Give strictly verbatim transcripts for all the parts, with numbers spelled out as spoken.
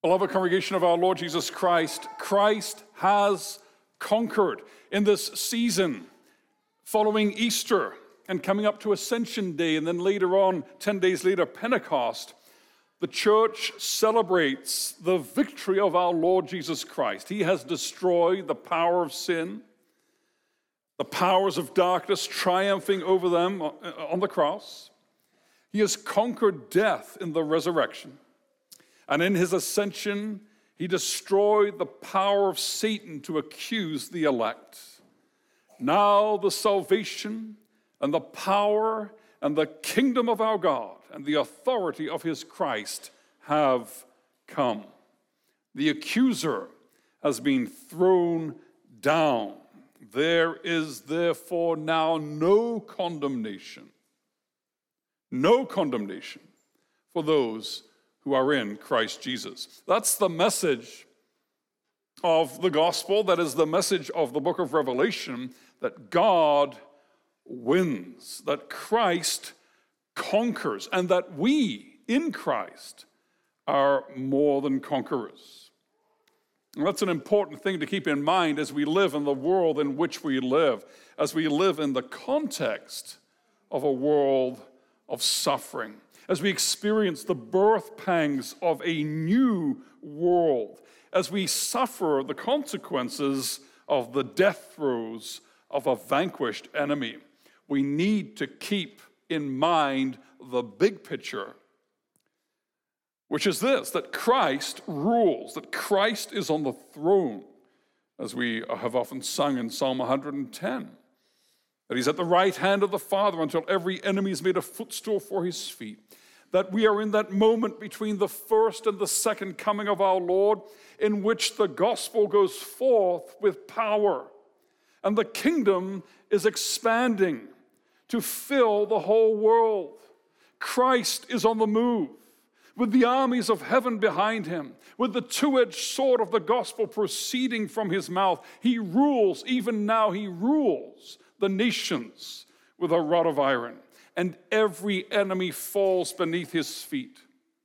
Beloved congregation of our Lord Jesus Christ, Christ has conquered. In this season following Easter and coming up to Ascension Day, and then later on, ten days later, Pentecost, the church celebrates the victory of our Lord Jesus Christ. He has destroyed the power of sin, the powers of darkness, triumphing over them on the cross. He has conquered death in the resurrection. And in his ascension, he destroyed the power of Satan to accuse the elect. Now the salvation and the power and the kingdom of our God and the authority of his Christ have come. The accuser has been thrown down. There is therefore now no condemnation, no condemnation for those who are in Christ Jesus. That's the message of the gospel. That is the message of the book of Revelation, that God wins, that Christ conquers, and that we in Christ are more than conquerors. And that's an important thing to keep in mind as we live in the world in which we live, as we live in the context of a world of suffering, as we experience the birth pangs of a new world, as we suffer the consequences of the death throes of a vanquished enemy. We need to keep in mind the big picture, which is this, that Christ rules, that Christ is on the throne, as we have often sung in Psalm one hundred ten, that he's at the right hand of the Father until every enemy is made a footstool for his feet, that we are in that moment between the first and the second coming of our Lord, in which the gospel goes forth with power, and the kingdom is expanding to fill the whole world. Christ is on the move, with the armies of heaven behind him, with the two-edged sword of the gospel proceeding from his mouth. He rules, even now he rules the nations with a rod of iron, and every enemy falls beneath his feet.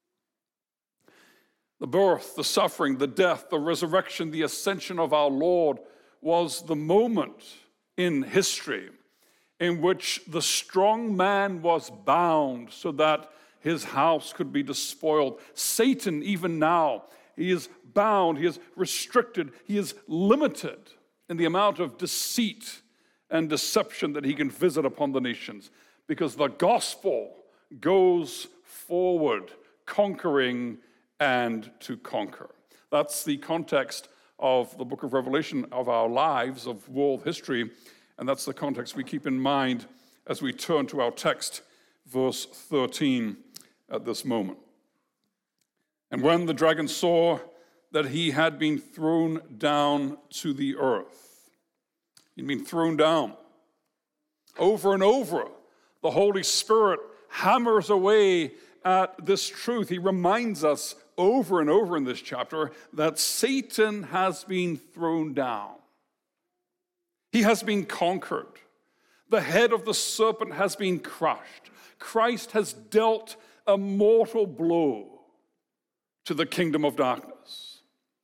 The birth, the suffering, the death, the resurrection, the ascension of our Lord was the moment in history in which the strong man was bound so that his house could be despoiled. Satan, even now, he is bound, he is restricted, he is limited in the amount of deceit and deception that he can visit upon the nations, because the gospel goes forward, conquering and to conquer. That's the context of the book of Revelation, of our lives, of world history, and that's the context we keep in mind as we turn to our text, verse thirteen, at this moment. And when the dragon saw that he had been thrown down to the earth, he'd been thrown down over and over, the Holy Spirit hammers away at this truth. He reminds us over and over in this chapter that Satan has been thrown down. He has been conquered. The head of the serpent has been crushed. Christ has dealt a mortal blow to the kingdom of darkness.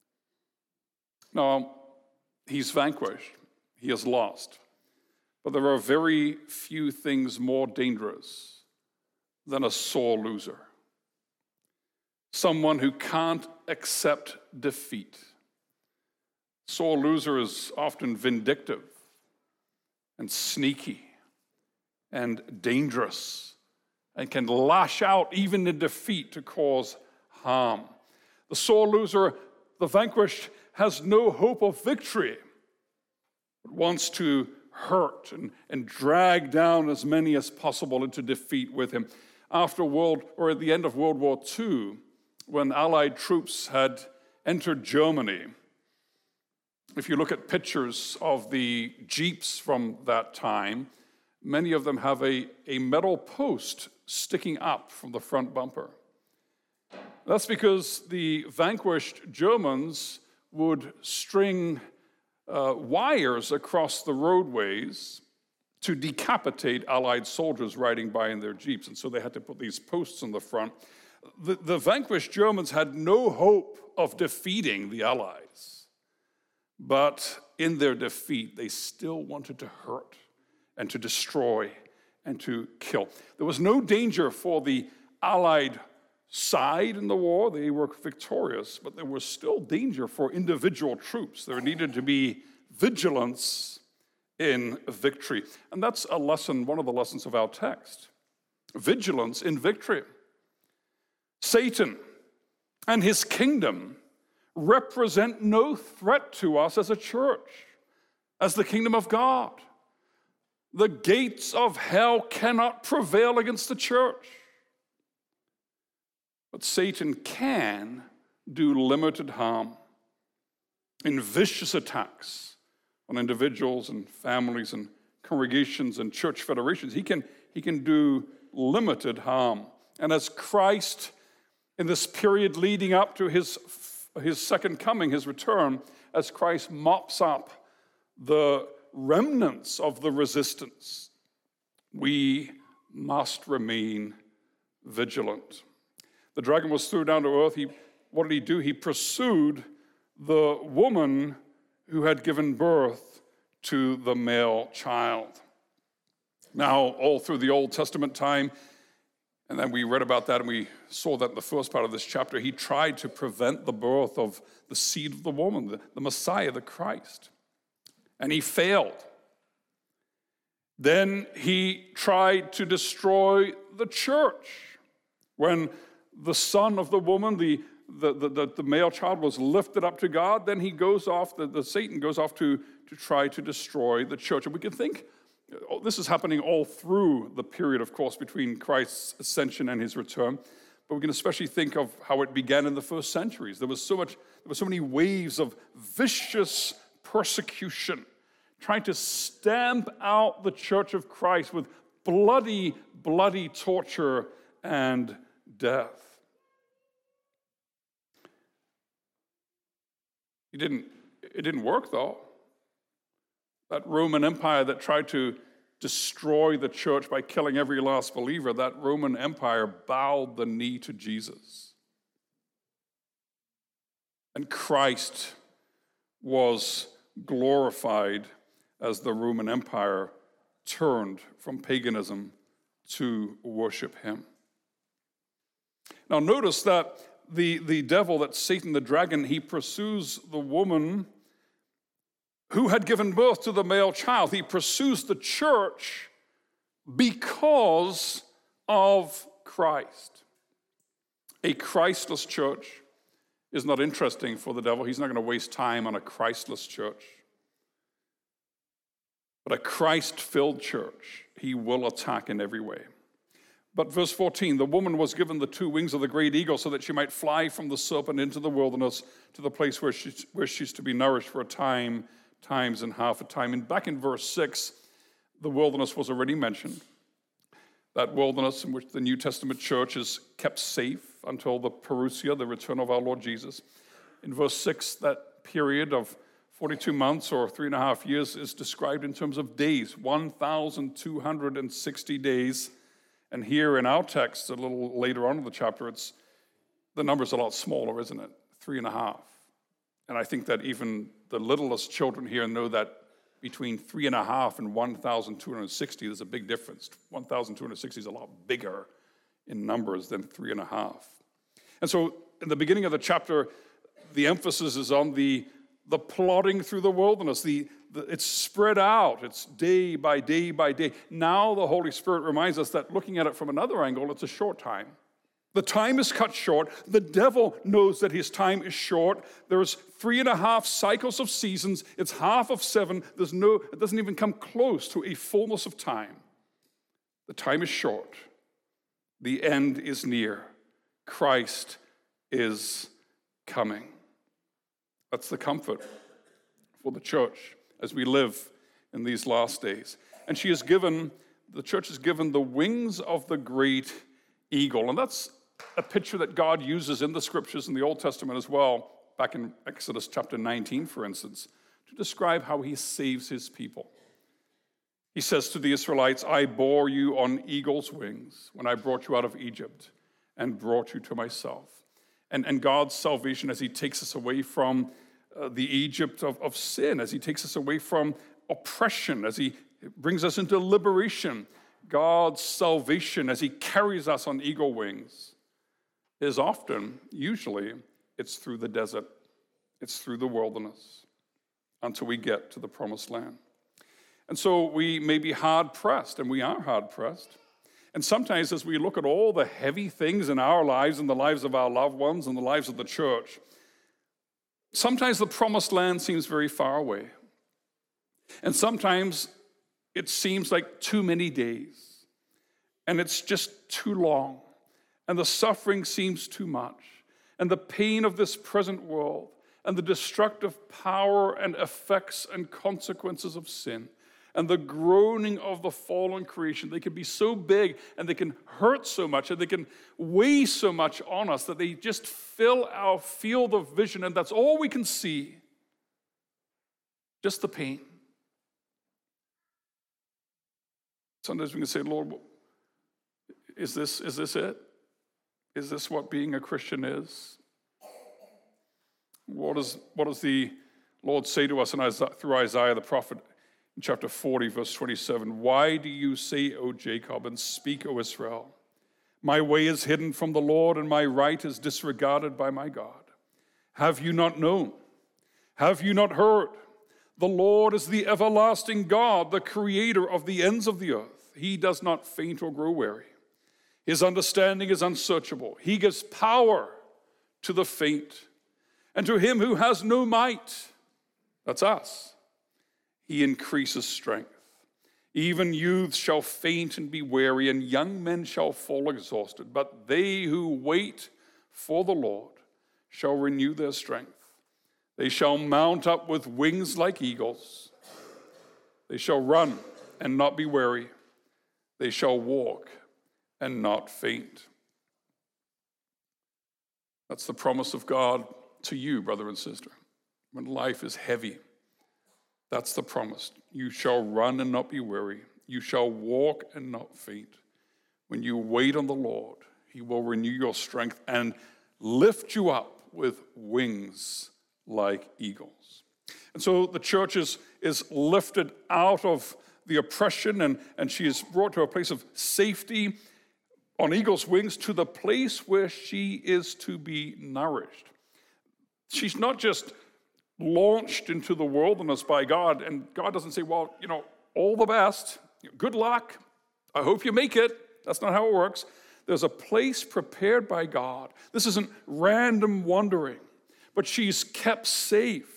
Now, he's vanquished. He has lost. But there are very few things more dangerous than a sore loser. Someone who can't accept defeat. Sore loser is often vindictive and sneaky and dangerous and can lash out even in defeat to cause harm. The sore loser, the vanquished, has no hope of victory, but wants to hurt and, and drag down as many as possible into defeat with him. After World, or at the end of World War Two, when Allied troops had entered Germany, if you look at pictures of the Jeeps from that time, many of them have a, a metal post sticking up from the front bumper. That's because the vanquished Germans would string uh, wires across the roadways to decapitate Allied soldiers riding by in their Jeeps. And so they had to put these posts on the front. The, the vanquished Germans had no hope of defeating the Allies. But in their defeat, they still wanted to hurt and to destroy and to kill. There was no danger for the Allied side in the war. They were victorious, but there was still danger for individual troops. There needed to be vigilance in victory. And that's a lesson, one of the lessons of our text. Vigilance in victory. Satan and his kingdom represent no threat to us as a church, as the kingdom of God. The gates of hell cannot prevail against the church. But Satan can do limited harm in vicious attacks on individuals and families and congregations and church federations. He can, he can do limited harm. And as Christ, in this period leading up to his, his second coming, his return, as Christ mops up the remnants of the resistance, we must remain vigilant. The dragon was thrown down to earth. He, what did he do? He pursued the woman who had given birth to the male child. Now, all through the Old Testament time, and then we read about that and we saw that in the first part of this chapter, he tried to prevent the birth of the seed of the woman, the, the Messiah, the Christ. And he failed. Then he tried to destroy the church. When the son of the woman, the, the, the, the male child, was lifted up to God, then he goes off, the, the Satan goes off to, to try to destroy the church. And we can think, oh, this is happening all through the period, of course, between Christ's ascension and his return. But we can especially think of how it began in the first centuries. There was so much, there were so many waves of vicious persecution, trying to stamp out the church of Christ with bloody, bloody torture and death. It didn't, it didn't work, though. That Roman Empire that tried to destroy the church by killing every last believer, that Roman Empire bowed the knee to Jesus. And Christ was glorified as the Roman Empire turned from paganism to worship him. Now notice that the, the devil, that Satan, the dragon, he pursues the woman who had given birth to the male child. He pursues the church because of Christ. A Christless church is not interesting for the devil. He's not going to waste time on a Christless church. But a Christ-filled church, he will attack in every way. But verse fourteen, the woman was given the two wings of the great eagle so that she might fly from the serpent into the wilderness to the place where, she, where she's to be nourished for a time, times and half a time. And back in verse six, the wilderness was already mentioned. That wilderness in which the New Testament church is kept safe until the parousia, the return of our Lord Jesus. In verse six, that period of forty-two months or three and a half years is described in terms of days, one thousand two hundred sixty days. And here in our text, a little later on in the chapter, it's the number's a lot smaller, isn't it? Three and a half. And I think that even the littlest children here know that between three and a half and one thousand two hundred sixty, there's a big difference. one thousand two hundred sixty is a lot bigger in numbers than three and a half. And so in the beginning of the chapter, the emphasis is on the, the plodding through the wilderness. The, the, it's spread out. It's day by day by day. Now the Holy Spirit reminds us that looking at it from another angle, it's a short time. The time is cut short. The devil knows that his time is short. There's three and a half cycles of seasons. It's half of seven. There's no, it doesn't even come close to a fullness of time. The time is short. The end is near. Christ is coming. That's the comfort for the church as we live in these last days. And she is given, the church is given the wings of the great eagle. And that's a picture that God uses in the scriptures in the Old Testament as well, back in Exodus chapter nineteen, for instance, to describe how he saves his people. He says to the Israelites, I bore you on eagle's wings when I brought you out of Egypt. and brought you to myself. And, and God's salvation as he takes us away from uh, the Egypt of, of sin, as he takes us away from oppression, as he brings us into liberation. God's salvation as he carries us on eagle wings is often, usually, it's through the desert. It's through the wilderness until we get to the promised land. And so we may be hard-pressed, and we are hard-pressed. And sometimes as we look at all the heavy things in our lives and the lives of our loved ones and the lives of the church, sometimes the promised land seems very far away. And sometimes it seems like too many days. And it's just too long. And the suffering seems too much. And the pain of this present world and the destructive power and effects and consequences of sin and the groaning of the fallen creation, they can be so big and they can hurt so much and they can weigh so much on us that they just fill our field of vision, and that's all we can see. Just the pain. Sometimes we can say, Lord, is this, is this it? Is this what being a Christian is? What, is, what does the Lord say to us in Isaiah, through Isaiah the prophet in chapter forty, verse twenty-seven? Why do you say, O Jacob, and speak, O Israel? My way is hidden from the Lord, and my right is disregarded by my God. Have you not known? Have you not heard? The Lord is the everlasting God, the creator of the ends of the earth. He does not faint or grow weary. His understanding is unsearchable. He gives power to the faint, and to him who has no might, that's us, he increases strength. Even youths shall faint and be weary, and young men shall fall exhausted. But they who wait for the Lord shall renew their strength. They shall mount up with wings like eagles. They shall run and not be weary. They shall walk and not faint. That's the promise of God to you, brother and sister. When life is heavy, that's the promise. You shall run and not be weary. You shall walk and not faint. When you wait on the Lord, he will renew your strength and lift you up with wings like eagles. And so the church is, is lifted out of the oppression, and, and she is brought to a place of safety on eagle's wings, to the place where she is to be nourished. She's not just launched into the wilderness by God, and God doesn't say, well, you know, all the best, good luck, I hope you make it. That's not how it works. There's a place prepared by God. This isn't random wandering, but she's kept safe.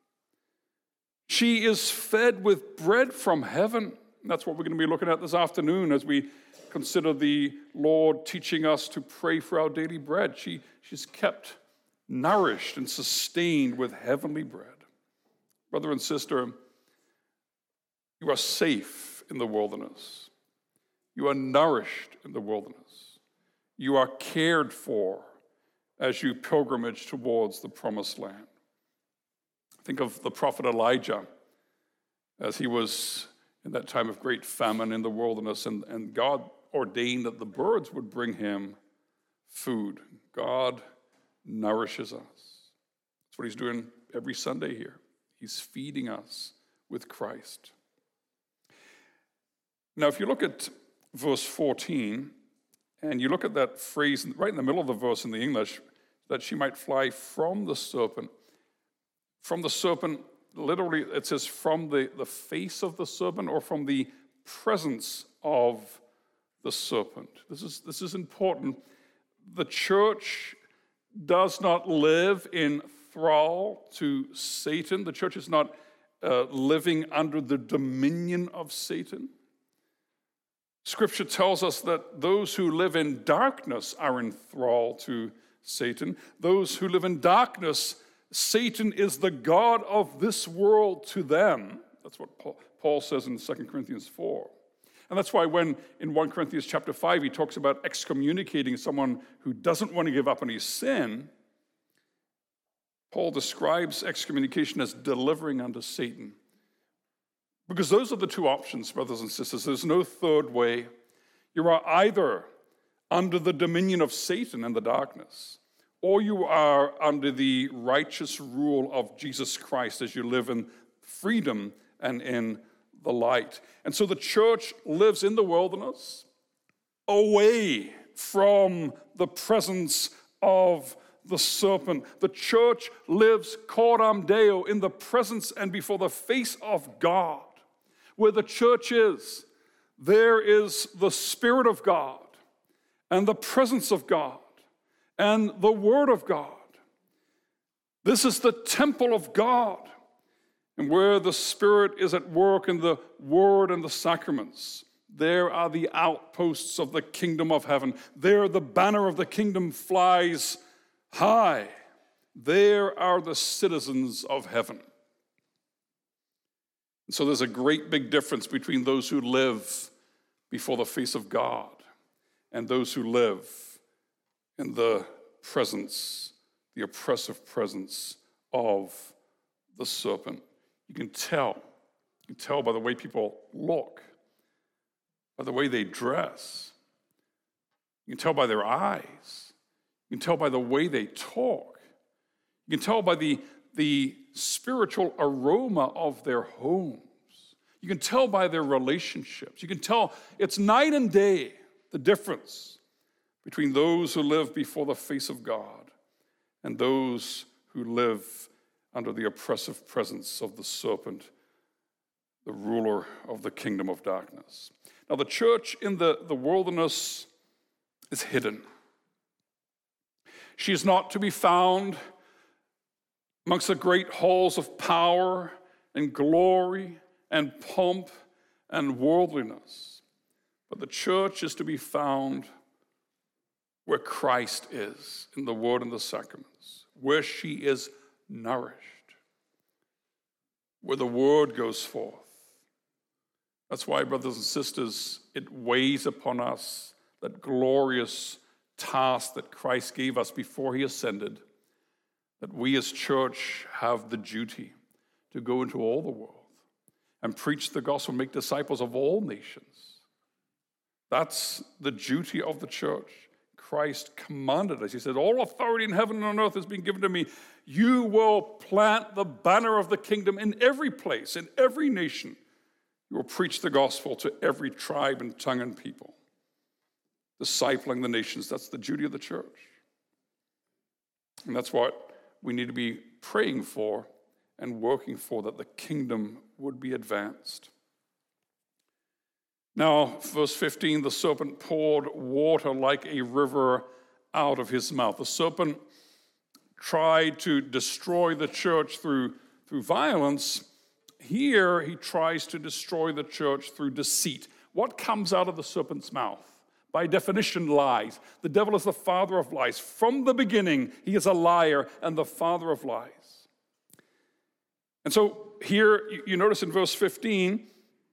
She is fed with bread from heaven. That's what we're going to be looking at this afternoon as we consider the Lord teaching us to pray for our daily bread. She, she's kept nourished and sustained with heavenly bread. Brother and sister, you are safe in the wilderness. You are nourished in the wilderness. You are cared for as you pilgrimage towards the promised land. Think of the prophet Elijah as he was in that time of great famine in the wilderness, and, and God ordained that the birds would bring him food. God nourishes us. That's what he's doing every Sunday here. He's feeding us with Christ. Now, if you look at verse fourteen, and you look at that phrase right in the middle of the verse in the English, that she might fly from the serpent. From the serpent, literally it says from the, the face of the serpent or from the presence of the serpent. This is, this is important. The church does not live in thrall to Satan. The church is not uh, living under the dominion of Satan. Scripture tells us that those who live in darkness are in thrall to Satan. Those who live in darkness, Satan is the god of this world to them. That's what Paul says in Second Corinthians four. And that's why when in First Corinthians chapter five, he talks about excommunicating someone who doesn't want to give up on his sin, Paul describes excommunication as delivering unto Satan. Because those are the two options, brothers and sisters. There's no third way. You are either under the dominion of Satan and the darkness, or you are under the righteous rule of Jesus Christ as you live in freedom and in the light. And so the church lives in the wilderness, away from the presence of the serpent. The church lives coram Deo, in the presence and before the face of God. Where the church is, there is the Spirit of God and the presence of God and the Word of God. This is the temple of God, and where the Spirit is at work in the Word and the sacraments, there are the outposts of the kingdom of heaven. There the banner of the kingdom flies high. There are the citizens of heaven. And so there's a great big difference between those who live before the face of God and those who live in the presence, the oppressive presence of the serpent. You can tell. You can tell by the way people look, by the way they dress. You can tell by their eyes. You can tell by the way they talk. You can tell by the, the spiritual aroma of their homes. You can tell by their relationships. You can tell it's night and day, the difference between those who live before the face of God and those who live under the oppressive presence of the serpent, the ruler of the kingdom of darkness. Now, the church in the, the wilderness is hidden. She is not to be found amongst the great halls of power and glory and pomp and worldliness. But the church is to be found where Christ is, in the Word and the sacraments, where she is nourished, where the Word goes forth. That's why, brothers and sisters, it weighs upon us that glorious task that Christ gave us before he ascended, that we as church have the duty to go into all the world and preach the gospel, make disciples of all nations. That's the duty of the church. Christ commanded us. He said, all authority in heaven and on earth has been given to me. You will plant the banner of the kingdom in every place, in every nation. You will preach the gospel to every tribe and tongue and people, discipling the nations. That's the duty of the church. And that's what we need to be praying for and working for, that the kingdom would be advanced. Now, verse fifteen, the serpent poured water like a river out of his mouth. The serpent tried to destroy the church through, through violence. Here, he tries to destroy the church through deceit. What comes out of the serpent's mouth? By definition, lies. The devil is the father of lies. From the beginning, he is a liar and the father of lies. And so here, you notice in verse fifteen,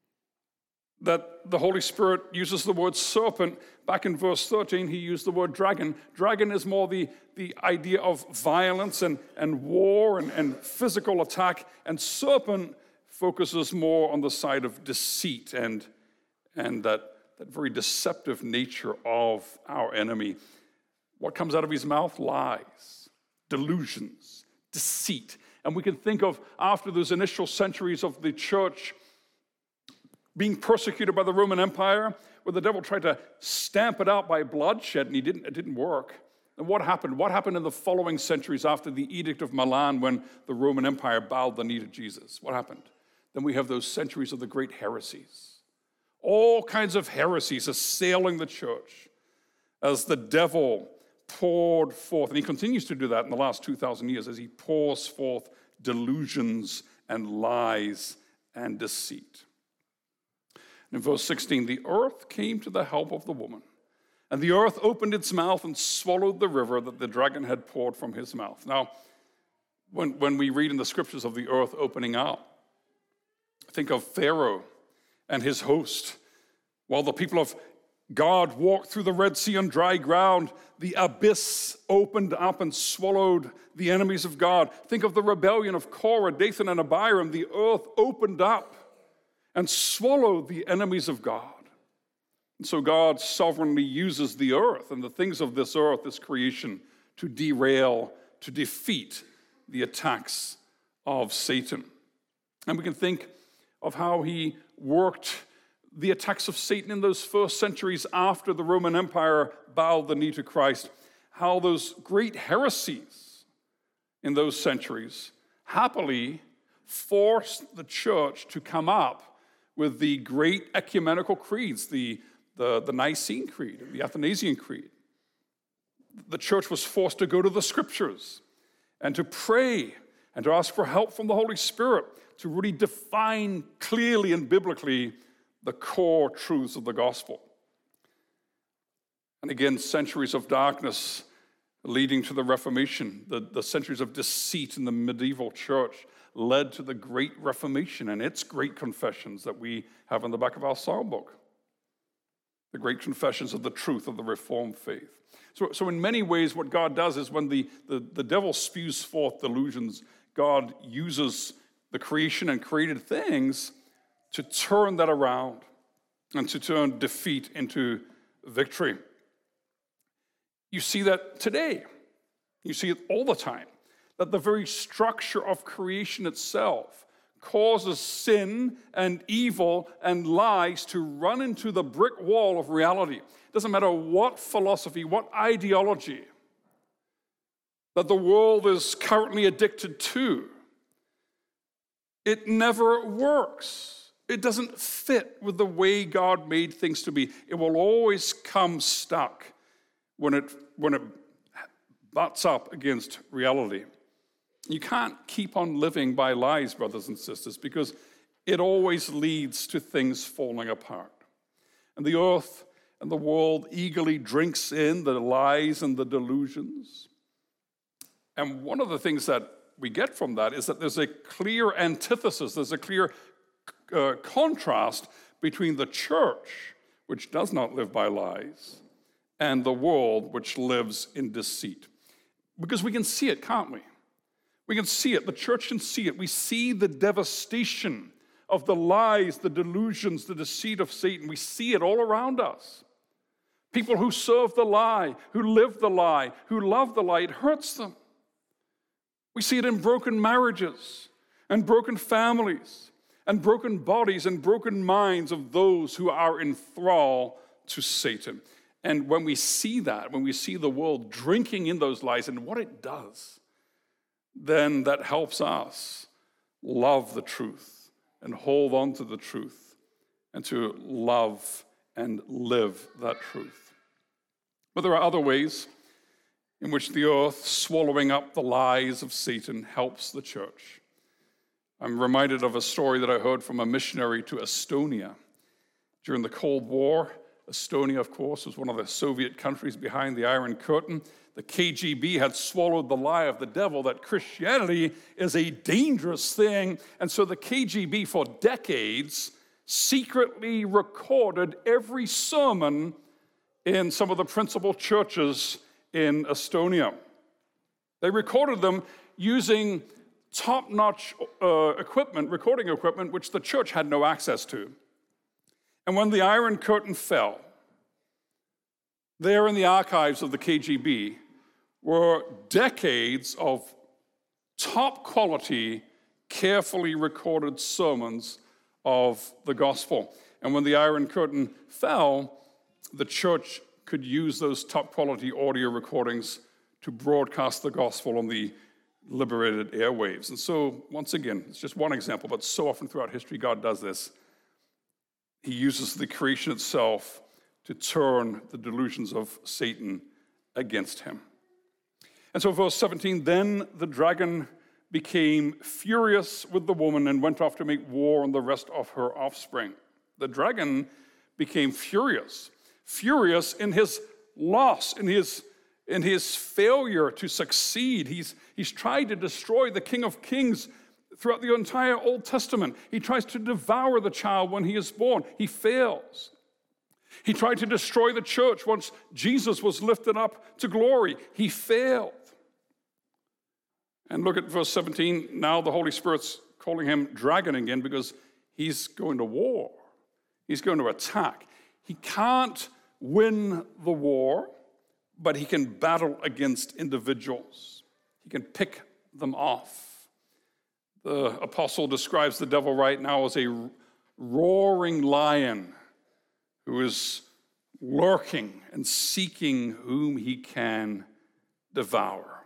that the Holy Spirit uses the word serpent. Back in verse thirteen, he used the word dragon. Dragon is more the, the idea of violence and, and war and, and physical attack. And serpent focuses more on the side of deceit and, and that, that very deceptive nature of our enemy. What comes out of his mouth? Lies, delusions, deceit. And we can think of, after those initial centuries of the church being persecuted by the Roman Empire, where the devil tried to stamp it out by bloodshed, and he didn't, it didn't work. And what happened? What happened in the following centuries after the Edict of Milan, when the Roman Empire bowed the knee to Jesus? What happened? Then we have those centuries of the great heresies. All kinds of heresies assailing the church as the devil poured forth, and he continues to do that in the last two thousand years, as he pours forth delusions and lies and deceit. In verse sixteen, the earth came to the help of the woman, and the earth opened its mouth and swallowed the river that the dragon had poured from his mouth. Now, when, when we read in the scriptures of the earth opening up, think of Pharaoh and his host. While the people of God walked through the Red Sea on dry ground, the abyss opened up and swallowed the enemies of God. Think of the rebellion of Korah, Dathan, and Abiram. The earth opened up and swallowed the enemies of God. And so God sovereignly uses the earth and the things of this earth, this creation, to derail, to defeat the attacks of Satan. And we can think of how he worked the attacks of Satan in those first centuries after the Roman Empire bowed the knee to Christ, how those great heresies in those centuries happily forced the church to come up with the great ecumenical creeds, the, the, the Nicene Creed, the Athanasian Creed. The church was forced to go to the scriptures and to pray and to ask for help from the Holy Spirit to really define clearly and biblically the core truths of the gospel. And again, centuries of darkness leading to the Reformation, the, the centuries of deceit in the medieval church led to the Great Reformation and its great confessions that we have in the back of our psalm book. The great confessions of the truth of the Reformed faith. So, so in many ways, what God does is when the, the, the devil spews forth delusions, God uses the creation and created things to turn that around and to turn defeat into victory. You see that today. You see it all the time. That the very structure of creation itself causes sin and evil and lies to run into the brick wall of reality. It doesn't matter what philosophy, what ideology that the world is currently addicted to. It never works. It doesn't fit with the way God made things to be. It will always come stuck when it, when it butts up against reality. You can't keep on living by lies, brothers and sisters, because it always leads to things falling apart. And the earth and the world eagerly drinks in the lies and the delusions. And one of the things that we get from that is that there's a clear antithesis, there's a clear uh, contrast between the church, which does not live by lies, and the world, which lives in deceit. Because we can see it, can't we? We can see it. The church can see it. We see the devastation of the lies, the delusions, the deceit of Satan. We see it all around us. People who serve the lie, who live the lie, who love the lie, it hurts them. We see it in broken marriages and broken families and broken bodies and broken minds of those who are in thrall to Satan. And when we see that, when we see the world drinking in those lies and what it does, then that helps us love the truth and hold on to the truth and to love and live that truth. But there are other ways in which the earth swallowing up the lies of Satan helps the church. I'm reminded of a story that I heard from a missionary to Estonia. During the Cold War, Estonia, of course, was one of the Soviet countries behind the Iron Curtain. The K G B had swallowed the lie of the devil that Christianity is a dangerous thing. And so the K G B, for decades, secretly recorded every sermon in some of the principal churches in Estonia. They recorded them using top-notch uh, equipment, recording equipment, which the church had no access to. And when the Iron Curtain fell, there in the archives of the K G B were decades of top-quality, carefully recorded sermons of the gospel. And when the Iron Curtain fell, the church could use those top-quality audio recordings to broadcast the gospel on the liberated airwaves. And so, once again, it's just one example, but so often throughout history, God does this. He uses the creation itself to turn the delusions of Satan against him. And so verse seventeen, then the dragon became furious with the woman and went off to make war on the rest of her offspring. The dragon became furious, furious in his loss, in his, in his failure to succeed. He's, he's tried to destroy the King of Kings throughout the entire Old Testament. He tries to devour the child when he is born. He fails. He tried to destroy the church once Jesus was lifted up to glory. He failed. And look at verse seventeen. Now the Holy Spirit's calling him dragon again because he's going to war. He's going to attack. He can't win the war, but he can battle against individuals. He can pick them off. The apostle describes the devil right now as a roaring lion who is lurking and seeking whom he can devour.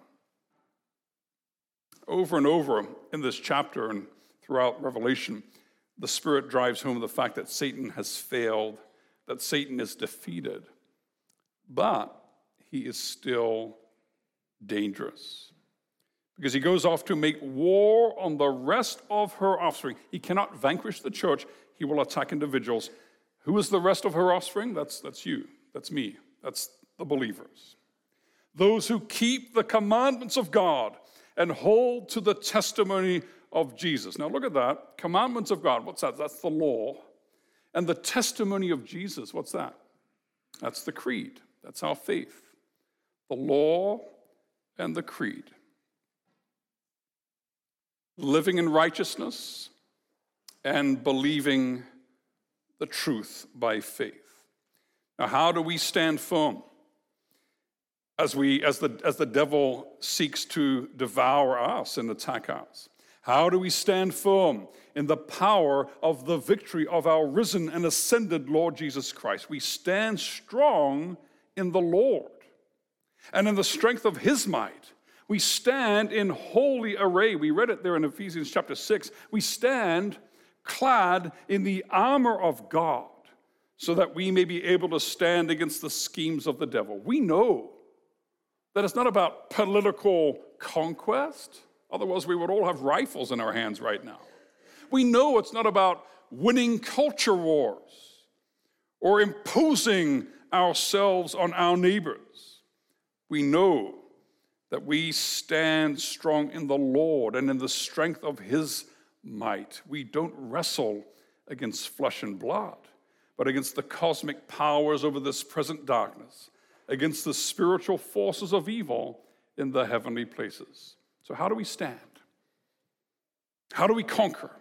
Over and over in this chapter and throughout Revelation, the Spirit drives home the fact that Satan has failed, that Satan is defeated, but he is still dangerous because he goes off to make war on the rest of her offspring. He cannot vanquish the church. He will attack individuals. Who is the rest of her offspring? That's, that's you. That's me. That's the believers. Those who keep the commandments of God and hold to the testimony of Jesus. Now look at that. Commandments of God. What's that? That's the law. And the testimony of Jesus. What's that? That's the creed. That's our faith. The law and the creed. Living in righteousness and believing the truth by faith. Now, how do we stand firm as we, as the, as the devil seeks to devour us and attack us? How do we stand firm in the power of the victory of our risen and ascended Lord Jesus Christ? We stand strong in the Lord and in the strength of his might. We stand in holy array. We read it there in Ephesians chapter six. We stand clad in the armor of God so that we may be able to stand against the schemes of the devil. We know that it's not about political conquest. Otherwise, we would all have rifles in our hands right now. We know it's not about winning culture wars or imposing ourselves on our neighbors. We know that we stand strong in the Lord and in the strength of his might. We don't wrestle against flesh and blood, but against the cosmic powers over this present darkness, against the spiritual forces of evil in the heavenly places. So how do we stand? How do we conquer?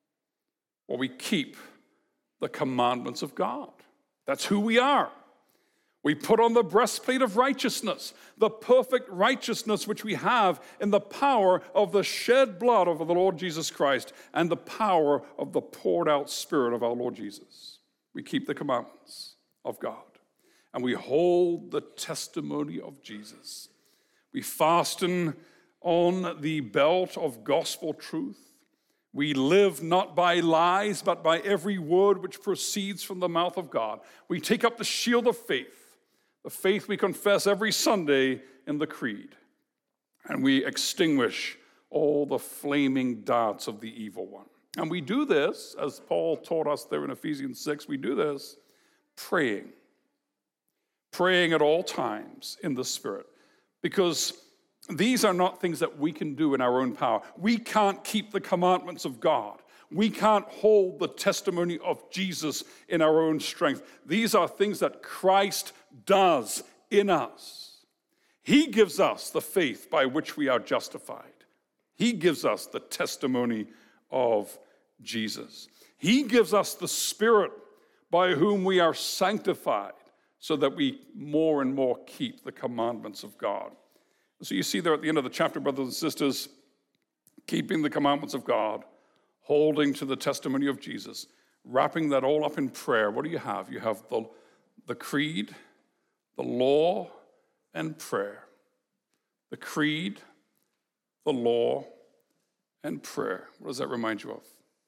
Well, we keep the commandments of God. That's who we are. We put on the breastplate of righteousness, the perfect righteousness which we have in the power of the shed blood of the Lord Jesus Christ and the power of the poured out Spirit of our Lord Jesus. We keep the commandments of God, and we hold the testimony of Jesus. We fasten on the belt of gospel truth. We live not by lies, but by every word which proceeds from the mouth of God. We take up the shield of faith, the faith we confess every Sunday in the creed, and we extinguish all the flaming darts of the evil one. And we do this, as Paul taught us there in Ephesians six, we do this praying. Praying at all times in the Spirit, because these are not things that we can do in our own power. We can't keep the commandments of God. We can't hold the testimony of Jesus in our own strength. These are things that Christ does in us. He gives us the faith by which we are justified. He gives us the testimony of Jesus. He gives us the Spirit by whom we are sanctified so that we more and more keep the commandments of God. So you see there at the end of the chapter, brothers and sisters, keeping the commandments of God, holding to the testimony of Jesus, wrapping that all up in prayer. What do you have? You have the, the creed, the law, and prayer. The creed, the law, and prayer. What does that remind you of?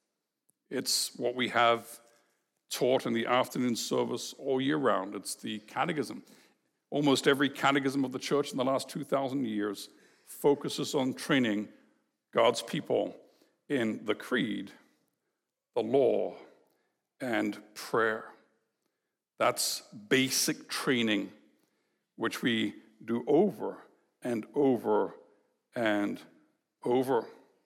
It's what we have taught in the afternoon service all year round. It's the catechism. Almost every catechism of the church in the last two thousand years focuses on training God's people in the creed, the law, and prayer. That's basic training, which we do over and over and over.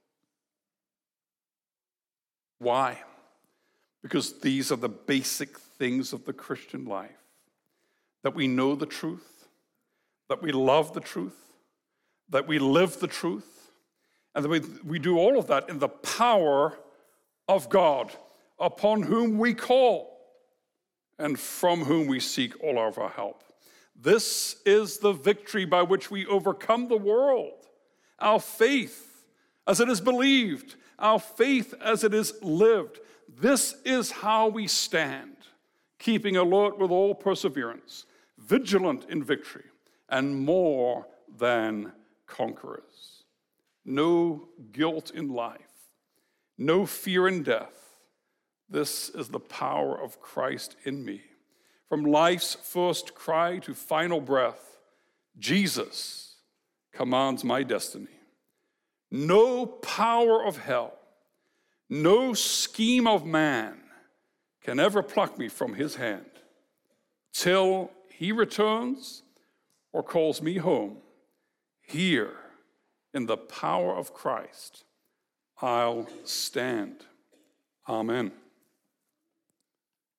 Why? Because these are the basic things of the Christian life. That we know the truth, that we love the truth, that we live the truth, and that we, we do all of that in the power of God, upon whom we call. and from whom we seek all of our help. This is the victory by which we overcome the world. Our faith as it is believed, our faith as it is lived. This is how we stand, keeping alert with all perseverance, vigilant in victory, and more than conquerors. No guilt in life, no fear in death. This is the power of Christ in me. From life's first cry to final breath, Jesus commands my destiny. No power of hell, no scheme of man can ever pluck me from his hand. Till he returns or calls me home, here in the power of Christ, I'll stand. Amen.